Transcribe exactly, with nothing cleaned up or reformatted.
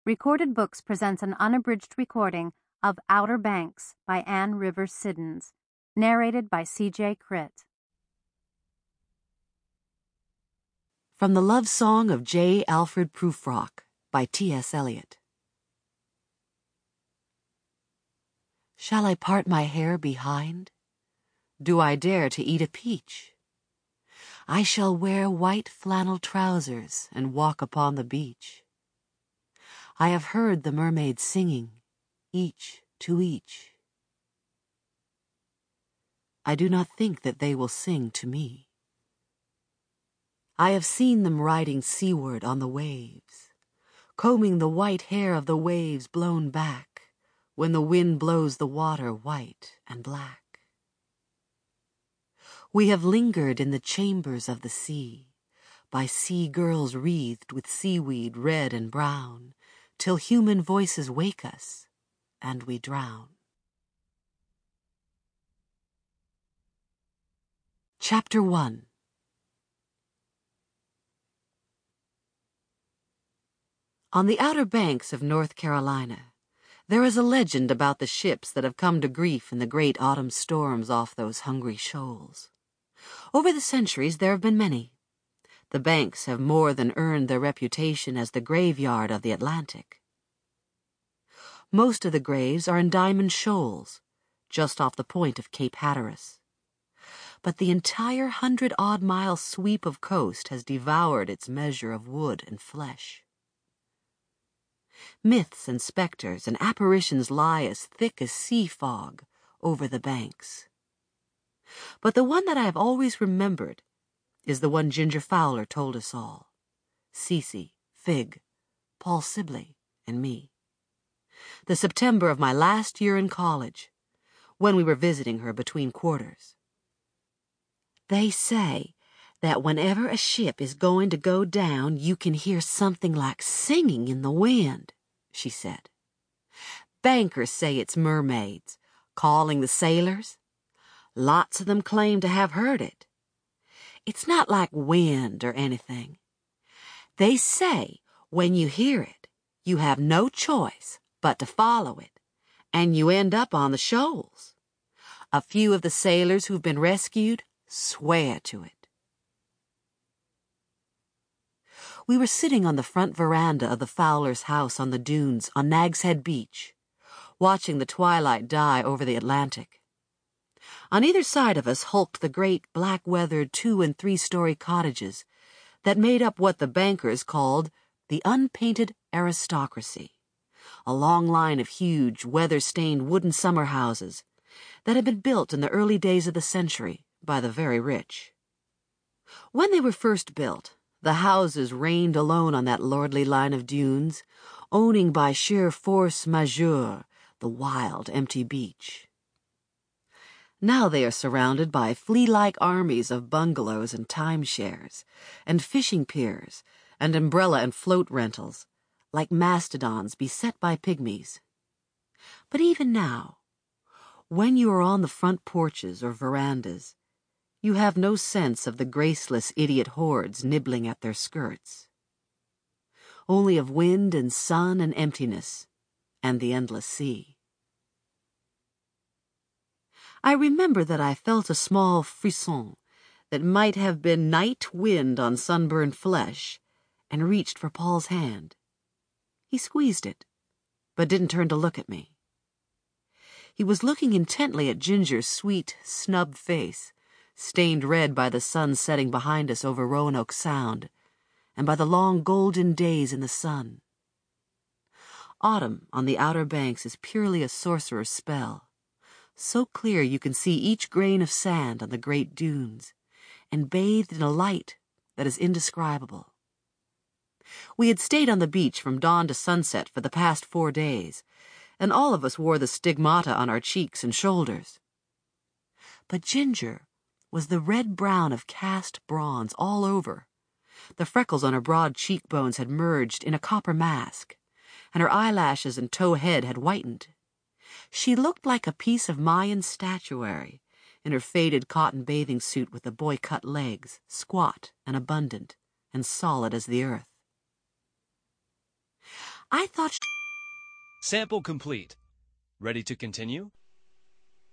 Recorded Books presents an unabridged recording of Outer Banks by Anne Rivers Siddons, narrated by C J Critt. From the Love Song of J. Alfred Prufrock by T S Eliot. Shall I part my hair behind? Do I dare to eat a peach? I shall wear white flannel trousers and walk upon the beach. I have heard the mermaids singing, each to each. I do not think that they will sing to me. I have seen them riding seaward on the waves, combing the white hair of the waves blown back when the wind blows the water white and black. We have lingered in the chambers of the sea, by sea girls wreathed with seaweed red and brown, till human voices wake us, and we drown. Chapter one. On the Outer Banks of North Carolina, there is a legend about the ships that have come to grief in the great autumn storms off those hungry shoals. Over the centuries there have been many. The banks have more than earned their reputation as the graveyard of the Atlantic. Most of the graves are in Diamond Shoals, just off the point of Cape Hatteras. But the entire hundred-odd-mile sweep of coast has devoured its measure of wood and flesh. Myths and specters and apparitions lie as thick as sea fog over the banks. But the one that I have always remembered is the one Ginger Fowler told us all, Cece, Fig, Paul Sibley, and me. The September of my last year in college, when we were visiting her between quarters. They say that whenever a ship is going to go down, you can hear something like singing in the wind, she said. Bankers say it's mermaids, calling the sailors. Lots of them claim to have heard it. It's not like wind or anything. They say when you hear it, you have no choice but to follow it, and you end up on the shoals. A few of the sailors who've been rescued swear to it. We were sitting on the front veranda of the Fowlers' house on the dunes on Nag's Head Beach, watching the twilight die over the Atlantic. On either side of us hulked the great black-weathered two- and three-story cottages that made up what the bankers called the unpainted aristocracy, a long line of huge, weather-stained wooden summer houses that had been built in the early days of the century by the very rich. When they were first built, the houses reigned alone on that lordly line of dunes, owning by sheer force majeure the wild, empty beach. Now they are surrounded by flea-like armies of bungalows and timeshares, and fishing piers, and umbrella and float rentals, like mastodons beset by pygmies. But even now, when you are on the front porches or verandas, you have no sense of the graceless idiot hordes nibbling at their skirts. Only of wind and sun and emptiness, and the endless sea. I remember that I felt a small frisson that might have been night wind on sunburned flesh, and reached for Paul's hand. He squeezed it, but didn't turn to look at me. He was looking intently at Ginger's sweet, snub face, stained red by the sun setting behind us over Roanoke Sound, and by the long golden days in the sun. Autumn on the Outer Banks is purely a sorcerer's spell, so clear you can see each grain of sand on the great dunes, and bathed in a light that is indescribable. We had stayed on the beach from dawn to sunset for the past four days, and all of us wore the stigmata on our cheeks and shoulders. But Ginger was the red-brown of cast bronze all over. The freckles on her broad cheekbones had merged in a copper mask, and her eyelashes and tow head had whitened. She looked like a piece of Mayan statuary, in her faded cotton bathing suit with the boy-cut legs, squat and abundant, and solid as the earth. I thought... Sample complete. Ready to continue?